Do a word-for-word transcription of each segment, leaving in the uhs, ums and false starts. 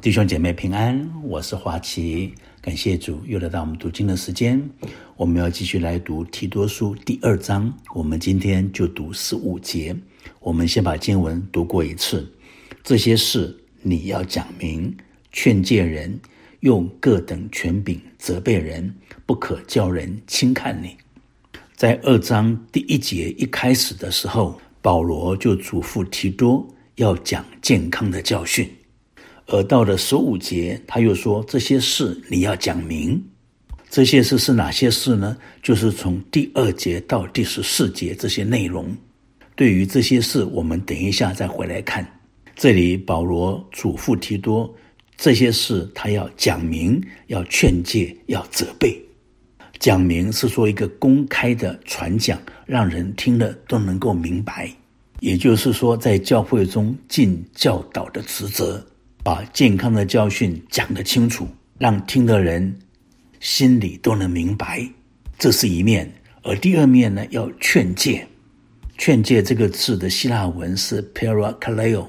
弟兄姐妹平安，我是华奇，感谢主又来到我们读经的时间。我们要继续来读提多书第二章，我们今天就读十五节。我们先把经文读过一次。这些事你要讲明，劝诫人，用各等权柄责备人，不可叫人轻看你。在二章第一节一开始的时候，保罗就嘱咐提多要讲健康的教训，而到了十五节他又说这些事你要讲明。这些事是哪些事呢？就是从第二节到第十四节这些内容。对于这些事我们等一下再回来看。这里保罗嘱咐提多这些事他要讲明，要劝诫，要责备。讲明是说一个公开的传讲，让人听了都能够明白，也就是说在教会中尽教导的职责，把健康的教训讲得清楚，让听的人心里都能明白，这是一面。而第二面呢，要劝诫。劝诫这个字的希腊文是 parakaleo，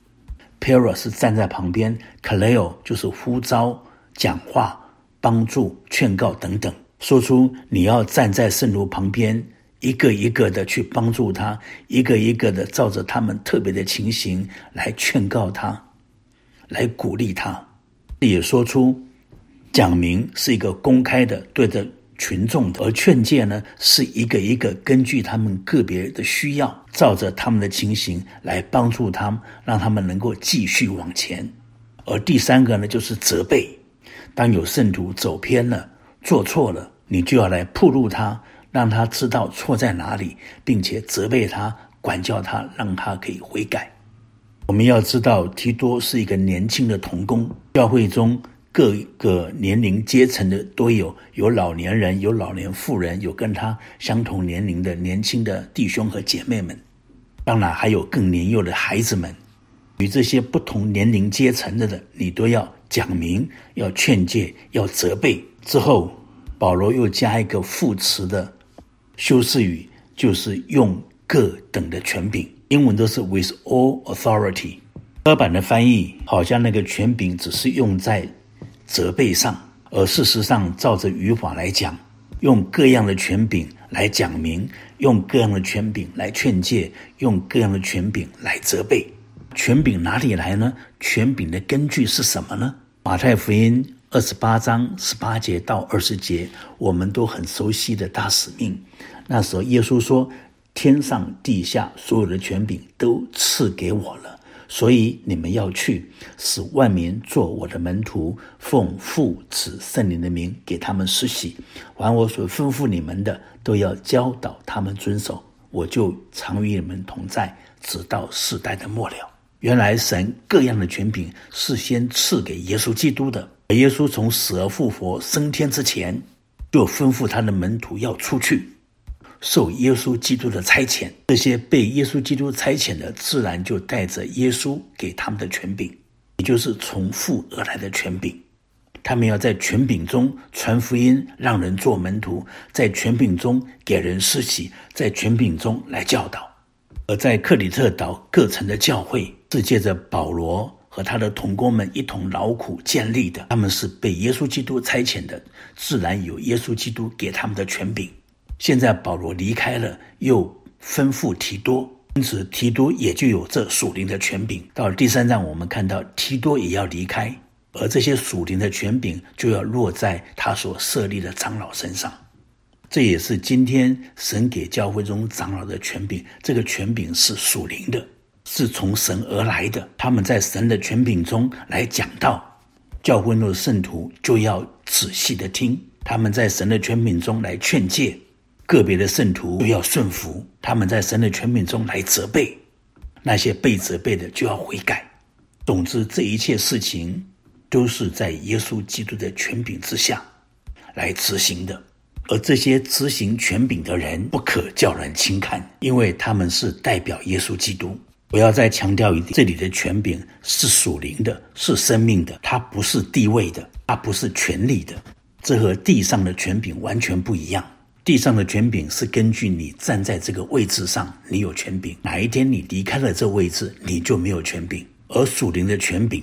para 是站在旁边， kaleo 就是呼召、讲话、帮助、劝告等等。说出你要站在圣徒旁边，一个一个的去帮助他，一个一个的照着他们特别的情形来劝告他，来鼓励他。也说出讲明是一个公开的对着群众的，而劝诫呢是一个一个根据他们个别的需要，照着他们的情形来帮助他们，让他们能够继续往前。而第三个呢就是责备。当有圣徒走偏了，做错了，你就要来暴露他，让他知道错在哪里，并且责备他，管教他，让他可以悔改。我们要知道提多是一个年轻的同工，教会中各个年龄阶层的都有，有老年人，有老年妇人，有跟他相同年龄的年轻的弟兄和姐妹们，当然还有更年幼的孩子们。与这些不同年龄阶层的你都要讲明，要劝诫，要责备。之后保罗又加一个副词的修饰语，就是用各等的权柄，英文都是 with all authority。 歌版的翻译好像那个权柄只是用在责备上，而事实上照着语法来讲，用各样的权柄来讲明，用各样的权柄来劝诫，用各样的权柄来责备。权柄哪里来呢？权柄的根据是什么呢？马太福音二十八章十八节到二十节，我们都很熟悉的大使命。那时候耶稣说，天上地下所有的权柄都赐给我了，所以你们要去，使万民做我的门徒，奉父子圣灵的名给他们施洗，凡我所吩咐你们的都要教导他们遵守，我就常与你们同在，直到世代的末了。原来神各样的权柄是先赐给耶稣基督的，而耶稣从死而复活升天之前，就吩咐他的门徒要出去，受耶稣基督的差遣。这些被耶稣基督差遣的，自然就带着耶稣给他们的权柄，也就是从父而来的权柄。他们要在权柄中传福音，让人做门徒，在权柄中给人施洗，在权柄中来教导。而在克里特岛各城的教会是借着保罗和他的同工们一同劳苦建立的，他们是被耶稣基督差遣的，自然有耶稣基督给他们的权柄。现在保罗离开了，又吩咐提多，因此提多也就有这属灵的权柄。到了第三章，我们看到提多也要离开，而这些属灵的权柄就要落在他所设立的长老身上。这也是今天神给教会中长老的权柄，这个权柄是属灵的，是从神而来的。他们在神的权柄中来讲道，教会中的圣徒就要仔细的听，他们在神的权柄中来劝诫，个别的圣徒就要顺服，他们在神的权柄中来责备，那些被责备的就要悔改。总之这一切事情都是在耶稣基督的权柄之下来执行的。而这些执行权柄的人不可叫人轻看，因为他们是代表耶稣基督。我要再强调一点，这里的权柄是属灵的，是生命的，它不是地位的，它不是权力的。这和地上的权柄完全不一样。地上的权柄是根据你站在这个位置上，你有权柄，哪一天你离开了这位置，你就没有权柄。而属灵的权柄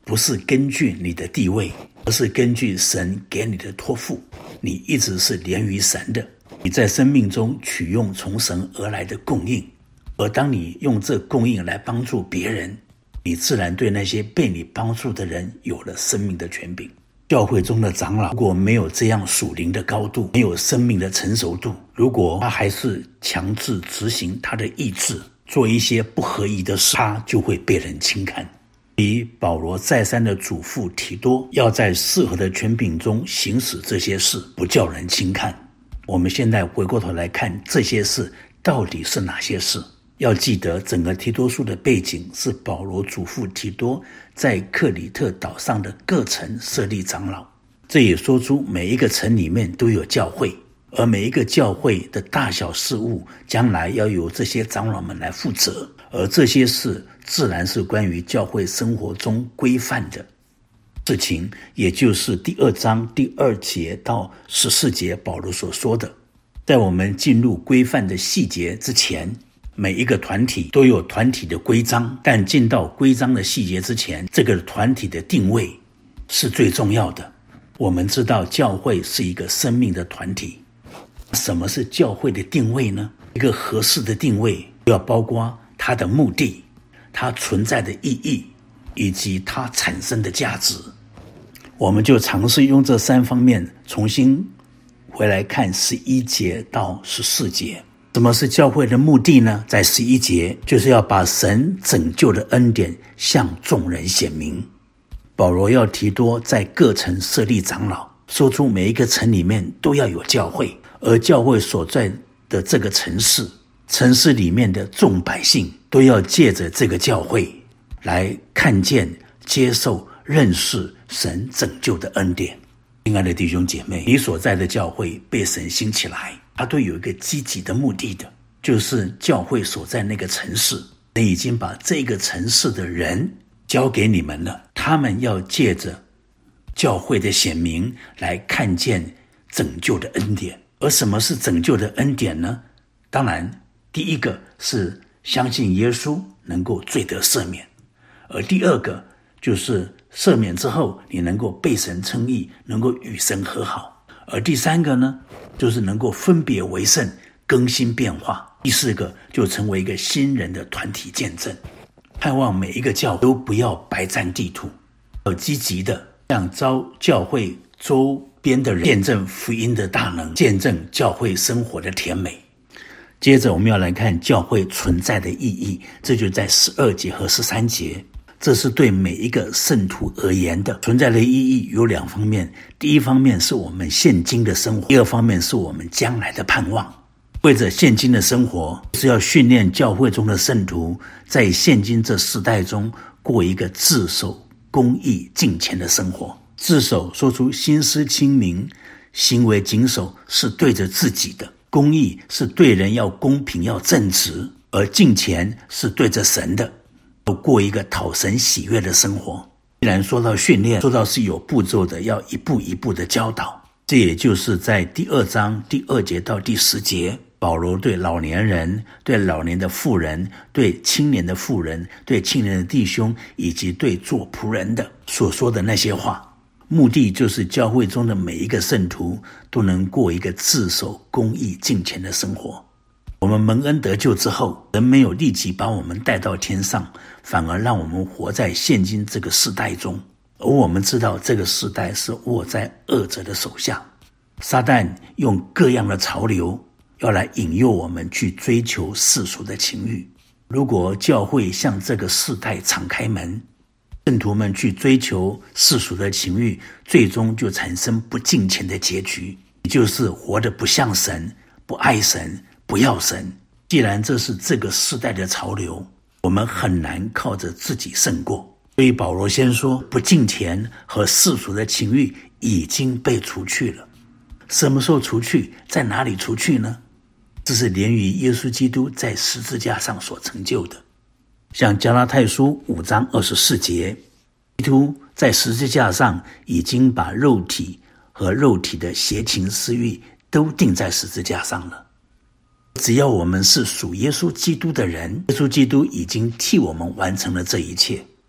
不是根据你的地位，而是根据神给你的托付。你一直是连于神的，你在生命中取用从神而来的供应，而当你用这供应来帮助别人，你自然对那些被你帮助的人有了生命的权柄。教会中的长老如果没有这样属灵的高度，没有生命的成熟度，如果他还是强制执行他的意志，做一些不合宜的事，他就会被人轻看。以保罗再三的嘱咐提多，要在适合的权柄中行使这些事，不叫人轻看。我们现在回过头来看这些事到底是哪些事。要记得整个提多书的背景是保罗嘱咐提多在克里特岛上的各城设立长老，这也说出每一个城里面都有教会，而每一个教会的大小事务将来要由这些长老们来负责，而这些事自然是关于教会生活中规范的事情，也就是第二章第二节到十四节保罗所说的。在我们进入规范的细节之前，每一个团体都有团体的规章，但进到规章的细节之前，这个团体的定位是最重要的。我们知道教会是一个生命的团体，什么是教会的定位呢？一个合适的定位要包括它的目的、它存在的意义以及它产生的价值。我们就尝试用这三方面重新回来看十一节到十四节。什么是教会的目的呢？在十一节就是要把神拯救的恩典向众人显明。保罗要提多在各城设立长老，说出每一个城里面都要有教会，而教会所在的这个城市，城市里面的众百姓都要借着这个教会来看见、接受、认识神拯救的恩典。亲爱的弟兄姐妹，你所在的教会被神兴起来，它都有一个积极的目的的，就是教会所在那个城市，你已经把这个城市的人交给你们了，他们要借着教会的显明来看见拯救的恩典。而什么是拯救的恩典呢？当然第一个是相信耶稣能够罪得赦免，而第二个就是赦免之后你能够被神称义，能够与神和好，而第三个呢，就是能够分别为圣，更新变化。第四个就成为一个新人的团体见证。盼望每一个教都不要白占地图，要积极的向招教会周边的人见证福音的大能，见证教会生活的甜美。接着我们要来看教会存在的意义，这就在十二节和十三节。这是对每一个圣徒而言的。存在的意义有两方面，第一方面是我们现今的生活，第二方面是我们将来的盼望。为着现今的生活，是要训练教会中的圣徒在现今这世代中过一个自守、公义、敬虔的生活。自守说出心思清明，行为谨守是对着自己的，公义是对人要公平要正直，而敬虔是对着神的，要过一个讨神喜悦的生活。既然说到训练，说到是有步骤的，要一步一步的教导。这也就是在第二章第二节到第十节，保罗对老年人、对老年的妇人、对青年的妇人、对青年的弟兄以及对做仆人的所说的那些话，目的就是教会中的每一个圣徒都能过一个自守、公义、敬虔的生活。我们蒙恩得救之后，人没有立即把我们带到天上，反而让我们活在现今这个世代中。而我们知道这个世代是握在恶者的手下，撒旦用各样的潮流要来引诱我们去追求世俗的情欲。如果教会向这个世代敞开门，圣徒们去追求世俗的情欲，最终就产生不敬虔的结局，也就是活得不像神，不爱神，不要神。既然这是这个世代的潮流，我们很难靠着自己胜过。所以保罗先说，不敬虔和世俗的情欲已经被除去了。什么时候除去？在哪里除去呢？这是连于耶稣基督在十字架上所成就的。像加拉太书五章二十四节，基督在十字架上已经把肉体和肉体的邪情私欲都钉在十字架上了。只要我们是属耶稣基督的人，耶稣基督已经替我们完成了这一切。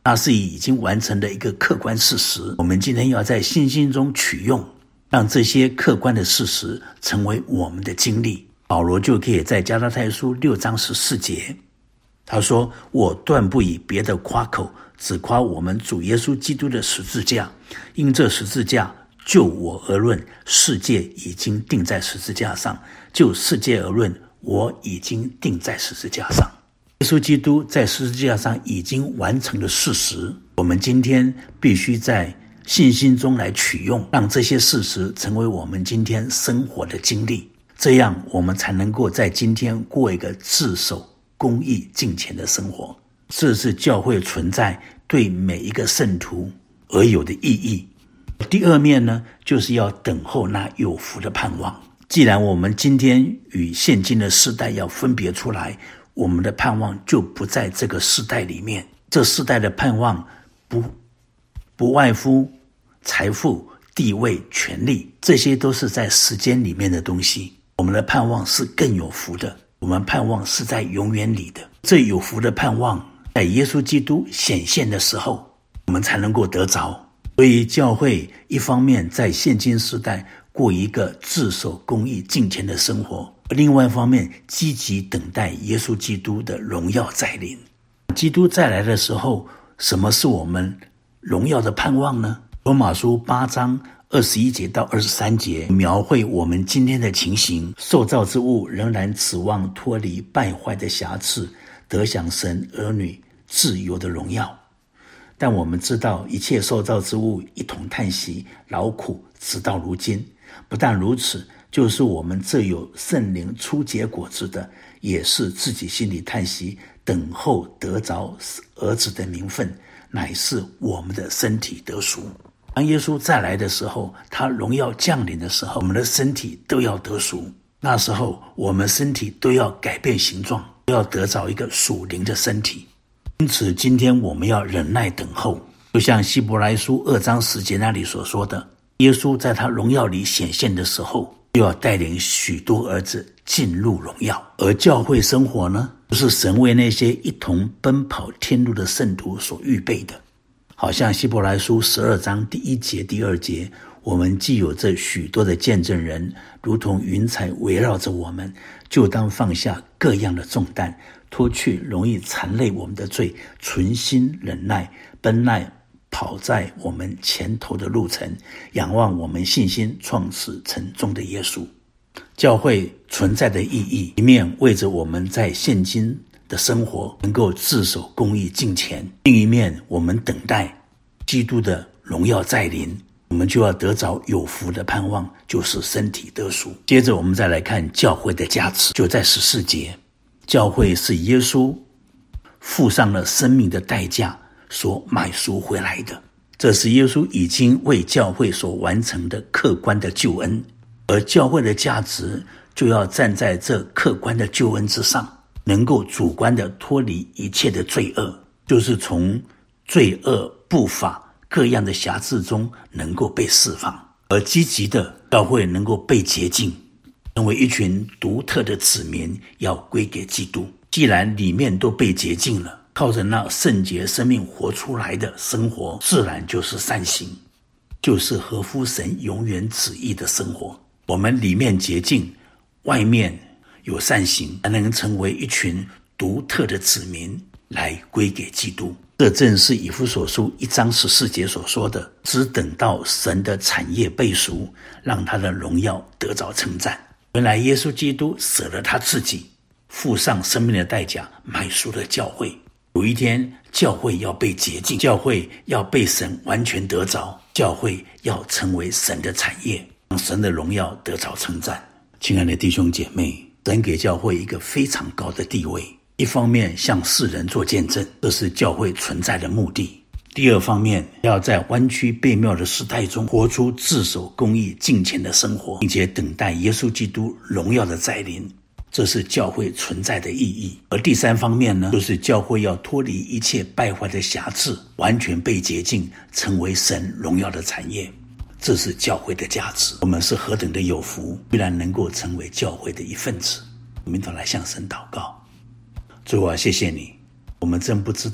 那是已经完成的一个客观事实。我们今天要在信心中取用，让这些客观的事实成为我们的经历。保罗就可以在加拉太书六章十四节，他说：我断不以别的夸口，只夸我们主耶稣基督的十字架。因这十字架，就我而论，世界已经定在十字架上；就世界而论，我已经定在十字架上。耶稣基督在十字架上已经完成了事实，我们今天必须在信心中来取用，让这些事实成为我们今天生活的经历，这样我们才能够在今天过一个自守、公义、敬虔的生活。这是教会存在对每一个圣徒而有的意义。第二面呢，就是要等候那有福的盼望。既然我们今天与现今的世代要分别出来，我们的盼望就不在这个世代里面。这世代的盼望不不外乎财富、地位、权力，这些都是在时间里面的东西。我们的盼望是更有福的，我们盼望是在永远里的。这有福的盼望在耶稣基督显现的时候，我们才能够得着。所以教会一方面在现今时代过一个自守、公义、敬虔的生活，另外一方面积极等待耶稣基督的荣耀再临。基督再来的时候，什么是我们荣耀的盼望呢？罗马书八章二十一节到二十三节描绘我们今天的情形。受造之物仍然指望脱离败坏的瑕疵，得享神儿女自由的荣耀。但我们知道一切受造之物一同叹息劳苦，直到如今。不但如此，就是我们这有圣灵初结果子的，也是自己心里叹息，等候得着儿子的名分，乃是我们的身体得赎。当耶稣再来的时候，他荣耀降临的时候，我们的身体都要得赎。那时候我们身体都要改变形状，都要得着一个属灵的身体。因此今天我们要忍耐等候，就像希伯来书二章十节那里所说的，耶稣在他荣耀里显现的时候，就要带领许多儿子进入荣耀。而教会生活呢，就是神为那些一同奔跑天路的圣徒所预备的。好像希伯来书十二章第一节第二节，我们既有这许多的见证人，如同云彩围绕着我们，就当放下各样的重担，脱去容易缠累我们的罪，存心忍耐奔耐跑在我们前头的路程，仰望我们信心创始成终的耶稣。教会存在的意义，一面为着我们在现今的生活能够自守公义敬虔，另一面我们等待基督的荣耀再临，我们就要得着有福的盼望，就是身体得赎。接着我们再来看教会的价值，就在十四节，教会是耶稣付上了生命的代价所买赎回来的，这是耶稣已经为教会所完成的客观的救恩，而教会的价值就要站在这客观的救恩之上，能够主观的脱离一切的罪恶，就是从罪恶不法各样的瑕疵中能够被释放，而积极的教会能够被洁净，成为一群独特的子民，要归给基督。既然里面都被洁净了，靠着那圣洁生命活出来的生活，自然就是善行，就是合乎神永远旨意的生活。我们里面洁净，外面有善行，才能成为一群独特的子民，来归给基督。这正是以弗所书一章十四节所说的，只等到神的产业被赎，让他的荣耀得着称赞。原来耶稣基督舍了他自己，付上生命的代价，买赎了教会。有一天教会要被洁净，教会要被神完全得着，教会要成为神的产业，让神的荣耀得着称赞。亲爱的弟兄姐妹，神给教会一个非常高的地位，一方面向世人做见证，这是教会存在的目的；第二方面，要在弯曲悖谬的时代中活出自守公义敬虔的生活，并且等待耶稣基督荣耀的再临，这是教会存在的意义。而第三方面呢，就是教会要脱离一切败坏的瑕疵，完全被洁净，成为神荣耀的产业，这是教会的价值。我们是何等的有福，居然能够成为教会的一份子。我们一同来向神祷告。主啊，谢谢你，我们真不知道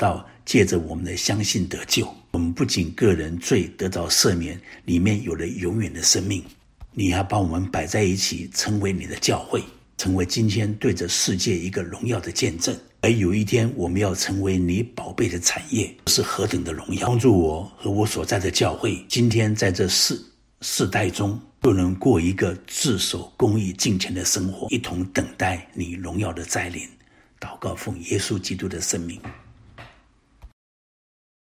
借着我们的相信得救，我们不仅个人罪得到赦免，里面有了永远的生命。你还把我们摆在一起，成为你的教会，成为今天对着世界一个荣耀的见证。而有一天我们要成为你宝贝的产业，是何等的荣耀！帮助我和我所在的教会，今天在这世世代中就能过一个自守公义敬虔的生活，一同等待你荣耀的再临。祷告奉耶稣基督的圣名。